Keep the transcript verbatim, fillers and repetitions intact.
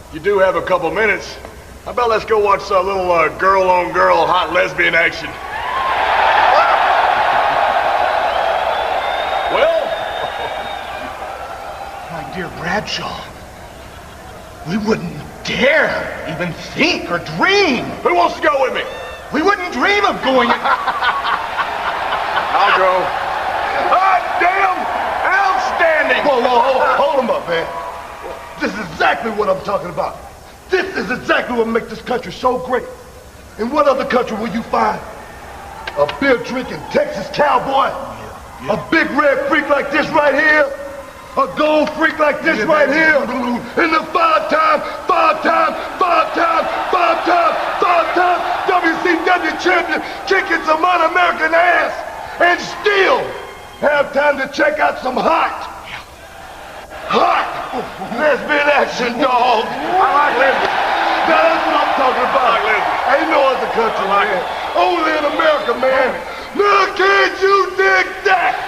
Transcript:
you do have a couple minutes, how about let's go watch a little uh, girl-on-girl hot lesbian action? Well? My dear Bradshaw, we wouldn't dare even think or dream. Who wants to go with me? We wouldn't dream of going. I'll go. Hot damn! Outstanding! Whoa, whoa, hold, hold him up, man. This is exactly what I'm talking about. This is exactly what makes this country so great. In what other country will you find a beer-drinking Texas cowboy? Yeah, yeah. A big red freak like this right here? A gold freak like this yeah, right here? In the five-time, five-time, five-time, five-time, five-time W C W champion kicking some un-American ass and still have time to check out some hot, hot lesbian action, dog. I like lesbian. Now that's what I'm talking about. I like lesbian. Ain't no other country, I like man. it. Only in America, man. Now can't you dig that?